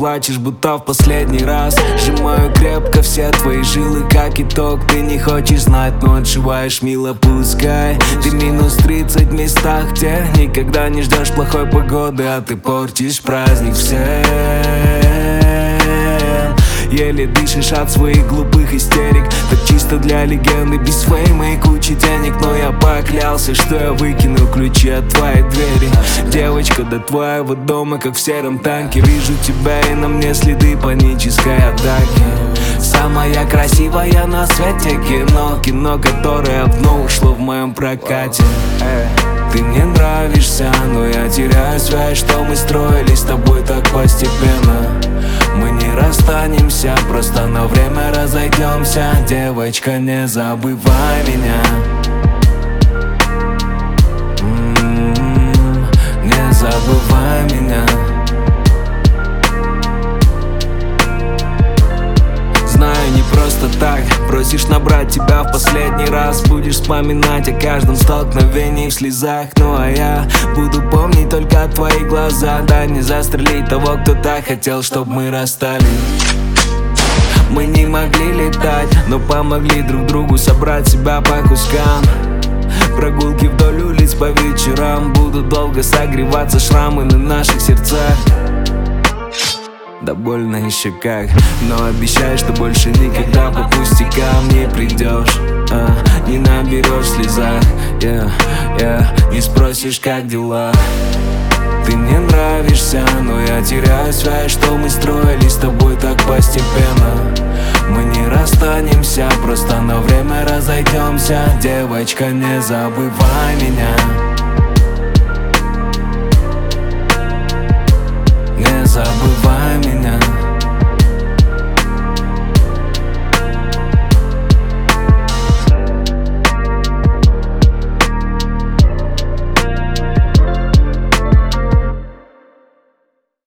плачешь, будто в последний раз. Сжимаю крепко все твои жилы, как итог. Ты не хочешь знать, но отшиваешь мило, пускай. Ты минус 30 в местах, где никогда не ждешь плохой погоды, а ты портишь праздник всем. Еле дышишь от своих глупых истерик. Так чисто для легенды, без фейма и кучи денег. Но я поклялся, что я выкину ключи от твоей двери. Девочка, до твоего дома, как в сером танке. Вижу тебя и на мне следы панической атаки. Самая красивая на свете кино. Кино, которое вновь ушло в моем прокате. Ты мне нравишься, но я теряю связь, что мы строили с тобой так постепенно. Мы не расстанемся, просто на время разойдемся. Девочка, не забывай меня. Не забывай меня. Знаю, не просто так. Просишь набрать тебя в последний раз. Будешь вспоминать о каждом столкновении в слезах. Ну а я буду помнить только твои глаза. Да не застрелить того, кто так хотел, чтоб мы расстались. Мы не могли летать, но помогли друг другу собрать себя по кускам. Прогулки вдоль улиц по вечерам. Будут долго согреваться шрамы на наших сердцах. Да больно еще как, но обещай, что больше никогда по пустякам не придешь, не наберешь в слезах, не спросишь, как дела. Ты мне нравишься, но я теряю связь, что мы строили с тобой так постепенно. Мы не расстанемся, просто на время разойдемся. Девочка, не забывай меня.